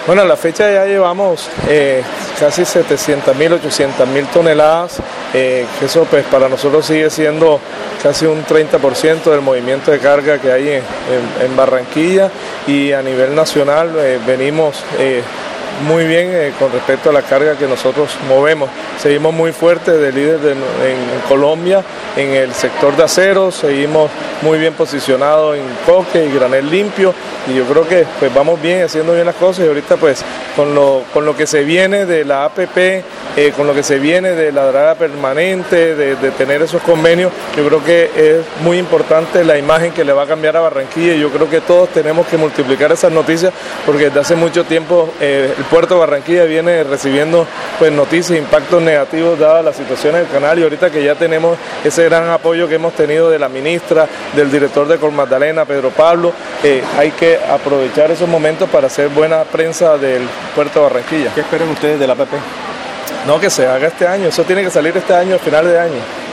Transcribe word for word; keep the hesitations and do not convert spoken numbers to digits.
Bueno, a la fecha ya llevamos eh, casi setecientas mil, ochocientas mil toneladas, eh, que eso pues para nosotros sigue siendo casi un treinta por ciento del movimiento de carga que hay en, en, en Barranquilla, y a nivel nacional eh, venimos eh, muy bien eh, con respecto a la carga que nosotros movemos. Seguimos muy fuertes de líder de, en, en Colombia, en el sector de acero, seguimos muy bien posicionados en coque y granel limpio, y yo creo que pues vamos bien, haciendo bien las cosas, y ahorita pues con lo, con lo que se viene de la A P P, eh, con lo que se viene de la draga permanente, de, de tener esos convenios, yo creo que es muy importante la imagen que le va a cambiar a Barranquilla, y yo creo que todos tenemos que multiplicar esas noticias, porque desde hace mucho tiempo eh, el puerto de Barranquilla viene recibiendo pues noticias, impactos negativos dada la situación del canal, y ahorita que ya tenemos ese gran apoyo que hemos tenido de la ministra, del director de Cor Magdalena, Pedro Pablo, eh, hay que aprovechar esos momentos para hacer buena prensa del puerto de Barranquilla. ¿Qué esperan ustedes de la A P P? No, que se haga este año, eso tiene que salir este año, a finales de año.